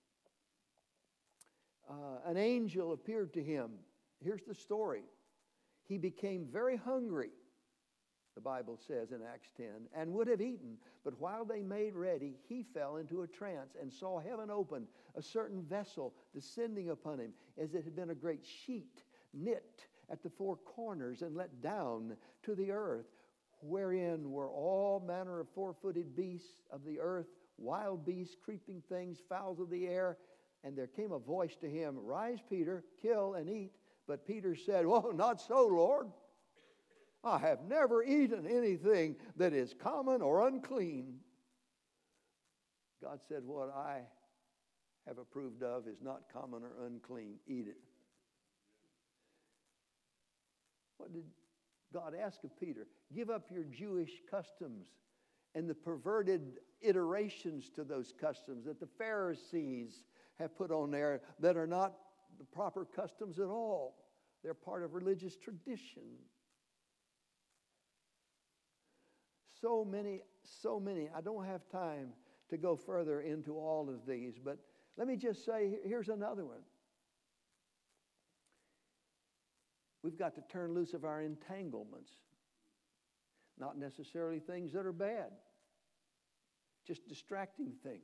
uh, an angel appeared to him. Here's the story. He became very hungry, the Bible says in Acts ten, and would have eaten. But while they made ready, he fell into a trance and saw heaven opened, a certain vessel descending upon him, as it had been a great sheet knit at the four corners and let down to the earth, wherein were all manner of four-footed beasts of the earth, wild beasts, creeping things, fowls of the air. And there came a voice to him, Rise, Peter, kill and eat. But Peter said, Well, not so, Lord. I have never eaten anything that is common or unclean. God said, What I have approved of is not common or unclean. Eat it. What did God ask of Peter? Give up your Jewish customs and the perverted iterations to those customs that the Pharisees have put on there that are not the proper customs at all. They're part of religious tradition. So many, so many. I don't have time to go further into all of these, but let me just say, here's another one. We've got to turn loose of our entanglements. Not necessarily things that are bad, just distracting things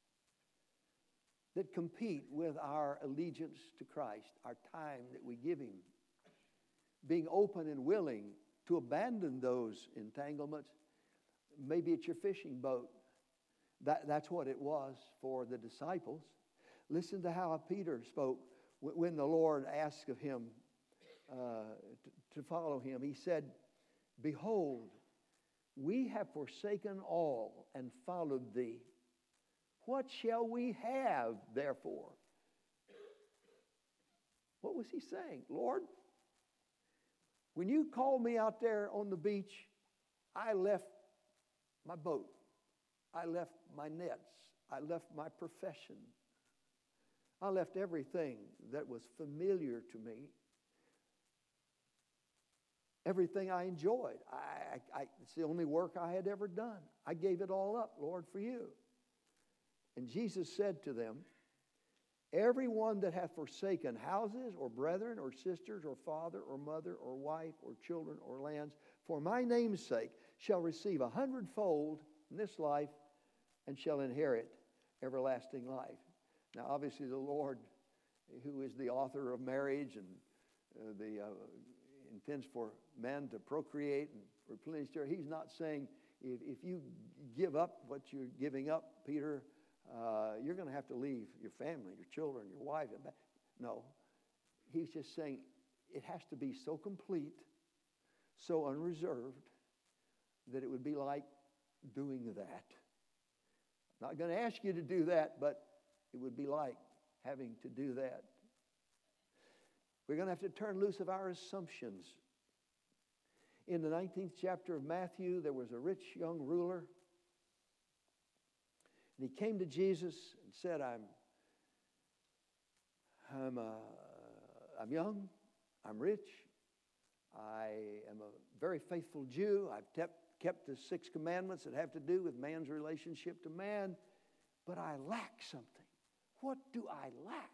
that compete with our allegiance to Christ, our time that we give Him. Being open and willing to abandon those entanglements. Maybe it's your fishing boat. That, that's what it was for the disciples. Listen to how Peter spoke when the Lord asked of him uh, to, to follow him. He said, Behold, we have forsaken all and followed thee. What shall we have, therefore? What was he saying? Lord, when you called me out there on the beach, I left my boat. I left my nets. I left my profession. I left everything that was familiar to me. Everything I enjoyed. I, I, it's the only work I had ever done. I gave it all up, Lord, for you. And Jesus said to them, Everyone that hath forsaken houses or brethren or sisters or father or mother or wife or children or lands for my name's sake shall receive a hundredfold in this life and shall inherit everlasting life. Now, obviously, the Lord, who is the author of marriage and uh, the uh, intends for man to procreate and replenish the earth, He's not saying if, if you give up what you're giving up, Peter, uh, you're going to have to leave your family, your children, your wife. No, He's just saying it has to be so complete, so unreserved, that it would be like doing that. I'm not going to ask you to do that, but it would be like having to do that. We're going to have to turn loose of our assumptions. In the nineteenth chapter of Matthew, there was a rich young ruler. And he came to Jesus and said, I'm, I'm, uh, I'm young, I'm rich, I am a very faithful Jew, I've kept, kept the six commandments that have to do with man's relationship to man, but I lack something. What do I lack?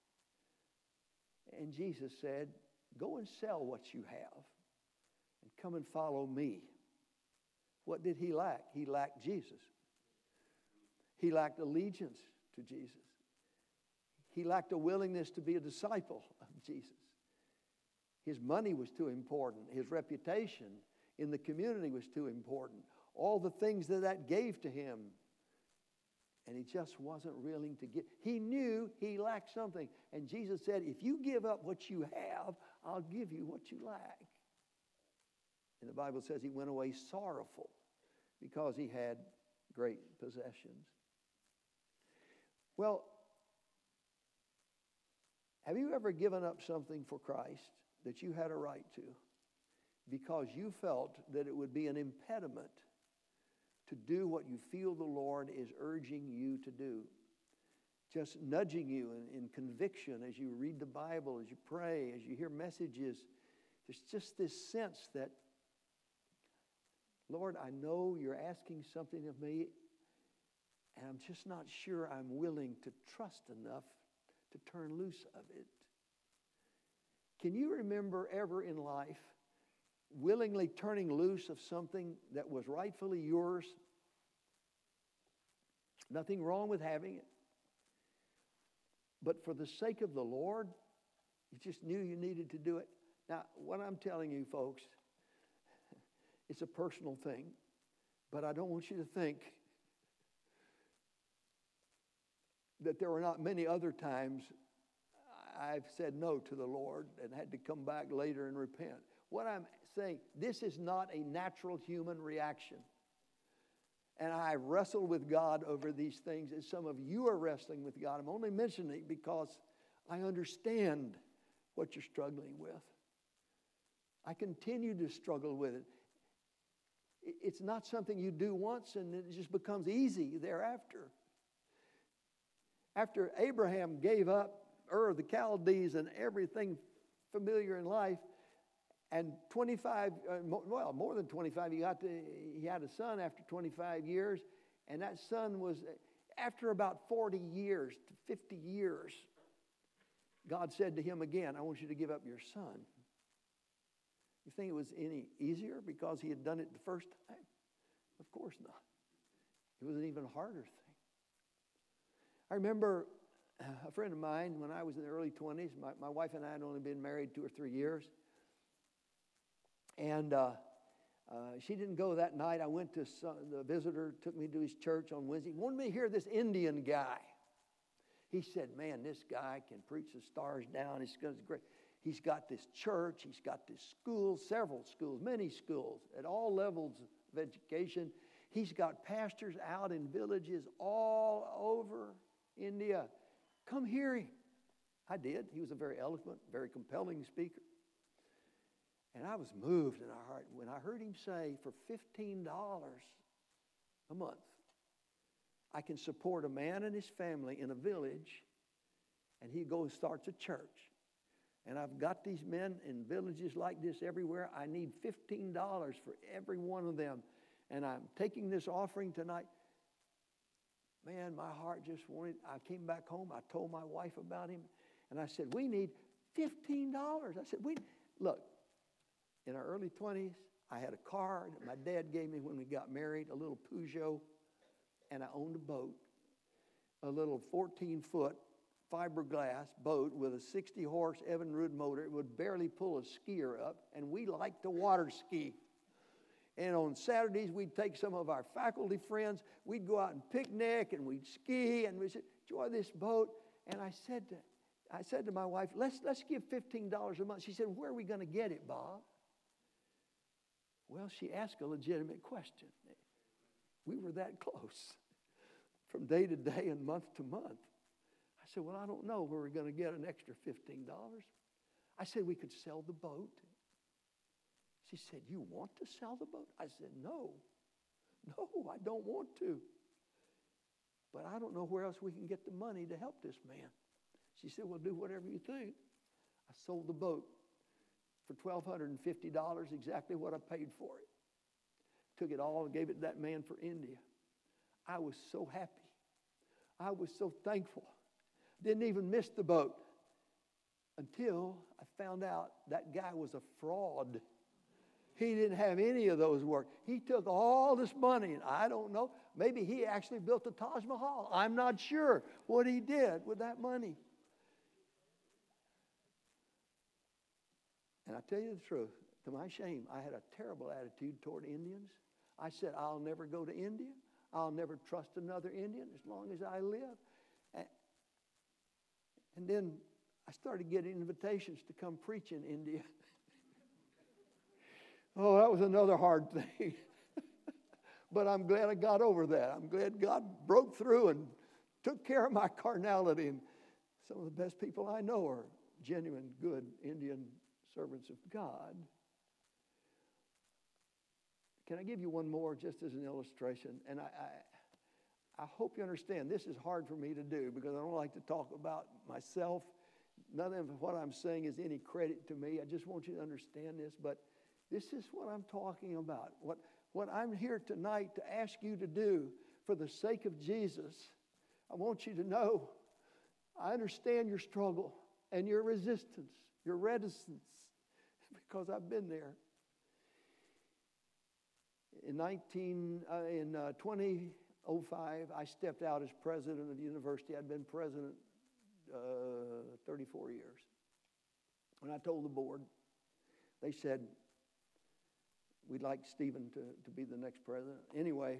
And Jesus said, go and sell what you have and come and follow me. What did he lack? He lacked Jesus. He lacked allegiance to Jesus. He lacked a willingness to be a disciple of Jesus. His money was too important. His reputation in the community was too important. All the things that that gave to him. And he just wasn't willing to give. He knew he lacked something. And Jesus said, if you give up what you have, I'll give you what you lack. And the Bible says he went away sorrowful because he had great possessions. Well, Have you ever given up something for Christ that you had a right to because you felt that it would be an impediment to do what you feel the Lord is urging you to do? Just nudging you in, in conviction as you read the Bible, as you pray, as you hear messages. There's just this sense that, Lord, I know you're asking something of me, and I'm just not sure I'm willing to trust enough to turn loose of it. Can you remember ever in life willingly turning loose of something that was rightfully yours? Nothing wrong with having it. But for the sake of the Lord, you just knew you needed to do it. Now, what I'm telling you, folks, it's a personal thing, but I don't want you to think that there were not many other times I've said no to the Lord and had to come back later and repent. What I'm saying, this is not a natural human reaction. And I wrestle with God over these things as some of you are wrestling with God. I'm only mentioning it because I understand what you're struggling with. I continue to struggle with it. It's not something you do once and it just becomes easy thereafter. After Abraham gave up Ur of the Chaldees and everything familiar in life, and twenty-five, uh, well, more than twenty-five, he got to, he had a son after twenty-five years, and that son was, after about forty years to fifty years, God said to him again, I want you to give up your son. You think it was any easier because he had done it the first time? Of course not. It was an even harder thing. I remember a friend of mine when I was in the early twenties, my, my wife and I had only been married two or three years. And uh, uh, she didn't go that night. I went to some, the visitor, took me to his church on Wednesday. He wanted me to hear this Indian guy. He said, man, this guy can preach the stars down. It's great. He's got this church. He's got this school, several schools, many schools at all levels of education. He's got pastors out in villages all over India. Come hear him. I did. He was a very eloquent, very compelling speaker. And I was moved in our heart when I heard him say, for fifteen dollars a month, I can support a man and his family in a village, and he goes and starts a church. And I've got these men in villages like this everywhere. I need fifteen dollars for every one of them. And I'm taking this offering tonight. Man, my heart just wanted, I came back home. I told my wife about him. And I said, we need fifteen dollars. I said, we, look, in our early twenties, I had a car that my dad gave me when we got married, a little Peugeot, and I owned a boat, a little fourteen-foot fiberglass boat with a sixty-horse Evinrude motor. It would barely pull a skier up, and we liked to water ski. And on Saturdays, we'd take some of our faculty friends. We'd go out and picnic, and we'd ski, and we'd enjoy this boat. And I said to, I said to my wife, let's, let's give fifteen dollars a month. She said, where are we going to get it, Bob? Well, she asked a legitimate question. We were that close from day to day and month to month. I said, well, I don't know where we're going to get an extra fifteen dollars. I said, we could sell the boat. She said, you want to sell the boat? I said, no. No, I don't want to. But I don't know where else we can get the money to help this man. She said, well, do whatever you think. I sold the boat for one thousand two hundred fifty dollars, exactly what I paid for it. Took it all and gave it to that man for India. I was so happy. I was so thankful. Didn't even miss the boat until I found out that guy was a fraud. He didn't have any of those work. He took all this money, and I don't know, maybe he actually built the Taj Mahal. I'm not sure what he did with that money. And I tell you the truth, to my shame, I had a terrible attitude toward Indians. I said, I'll never go to India. I'll never trust another Indian as long as I live. And, and then I started getting invitations to come preach in India. Oh, that was another hard thing. But I'm glad I got over that. I'm glad God broke through and took care of my carnality and Some of the best people I know are genuine, good Indian servants of God. Can I give you one more just as an illustration? And I, I, I hope you understand this is hard for me to do because I don't like to talk about myself. None of what I'm saying is any credit to me. I just want you to understand this, but this is what I'm talking about. What, what I'm here tonight to ask you to do for the sake of Jesus, I want you to know I understand your struggle and your resistance, your reticence, because I've been there. In nineteen, uh, in uh, twenty oh five, I stepped out as president of the university. I'd been president uh, thirty-four years. When I told the board, they said, we'd like Stephen to, to be the next president. Anyway,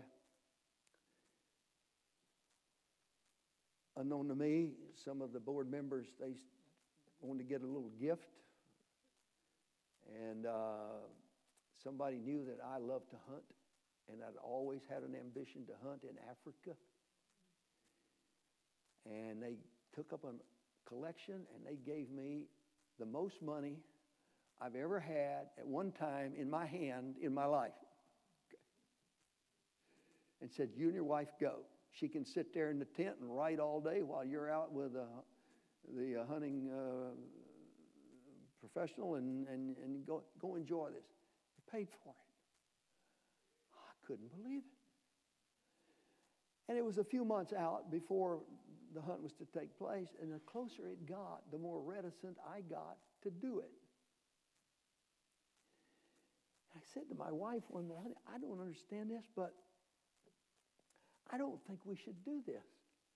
unknown to me, some of the board members, they wanted to get a little gift. And uh, somebody knew that I loved to hunt, and I'd always had an ambition to hunt in Africa. And they took up a collection, and they gave me the most money I've ever had at one time in my hand in my life. Okay. And said, you and your wife go. She can sit there in the tent and write all day while you're out with uh, the uh, hunting uh, professional and, and, and go, go enjoy this. They paid for it. I couldn't believe it. And it was a few months out before the hunt was to take place, and the closer it got, the more reticent I got to do it. I said to my wife one day, honey, I don't understand this, but I don't think we should do this.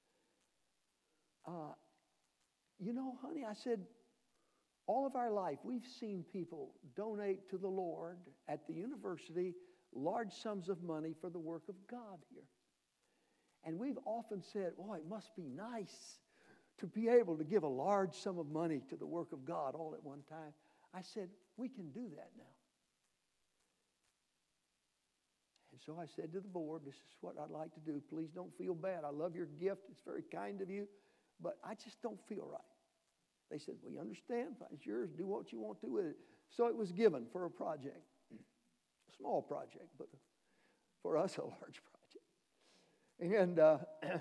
Uh, you know, honey, I said, all of our life, we've seen people donate to the Lord at the university large sums of money for the work of God here. And we've often said, oh, it must be nice to be able to give a large sum of money to the work of God all at one time. I said, we can do that now. And so I said to the board, this is what I'd like to do. Please don't feel bad. I love your gift. It's very kind of you. But I just don't feel right. They said, we understand. It's yours. Do what you want to with it. So it was given for a project. A small project, but for us, a large project. And uh,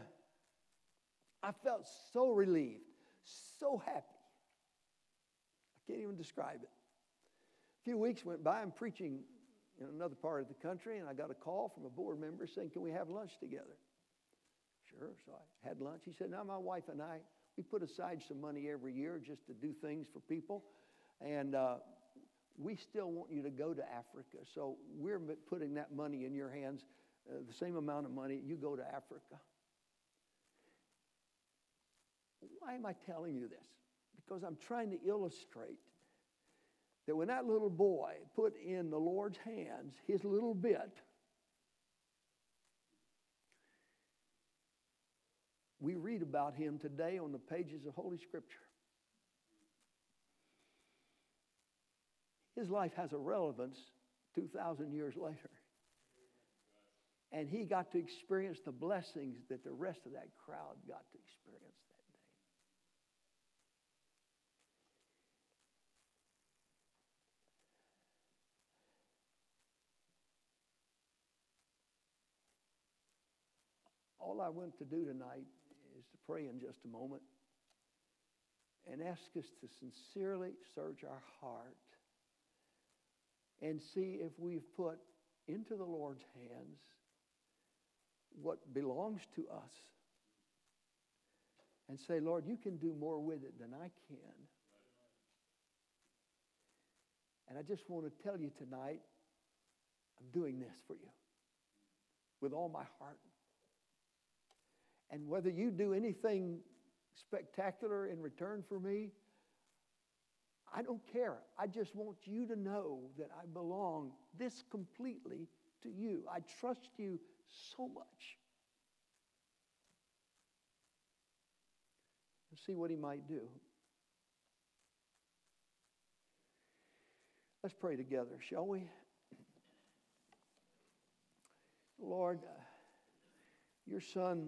I felt so relieved, so happy. I can't even describe it. A few weeks went by. I'm preaching in another part of the country, and I got a call from a board member saying, can we have lunch together? Sure. So I had lunch. He said, now my wife and I, we put aside some money every year just to do things for people. And uh, we still want you to go to Africa. So we're putting that money in your hands, uh, the same amount of money. You go to Africa. Why am I telling you this? Because I'm trying to illustrate that when that little boy put in the Lord's hands his little bit, we read about him today on the pages of Holy Scripture. His life has a relevance two thousand years later. And he got to experience the blessings that the rest of that crowd got to experience that day. All I want to do tonight is to pray in just a moment and ask us to sincerely search our heart and see if we've put into the Lord's hands what belongs to us and say, Lord, you can do more with it than I can. And I just want to tell you tonight, I'm doing this for you with all my heart. And whether you do anything spectacular in return for me, I don't care. I just want you to know that I belong this completely to you. I trust you so much. And see what he might do. Let's pray together, shall we? Lord, uh, your son